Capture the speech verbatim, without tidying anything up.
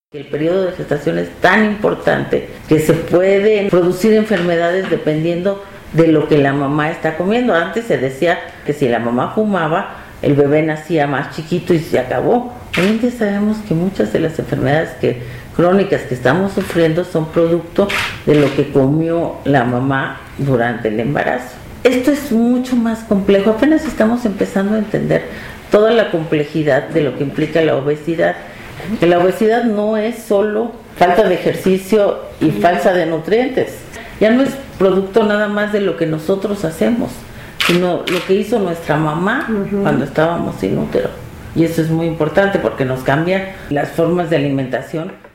El periodo de gestación es tan importante que se pueden producir enfermedades dependiendo de lo que la mamá está comiendo. Antes se decía que si la mamá fumaba, el bebé nacía más chiquito y se acabó. Hoy en día sabemos que muchas de las enfermedades que, crónicas que estamos sufriendo son producto de lo que comió la mamá durante el embarazo. Esto es mucho más complejo, apenas estamos empezando a entender toda la complejidad de lo que implica la obesidad. Que la obesidad no es solo falta de ejercicio y falta de nutrientes. Ya no es producto nada más de lo que nosotros hacemos, sino lo que hizo nuestra mamá uh-huh. cuando estábamos sin útero. Y eso es muy importante porque nos cambia las formas de alimentación.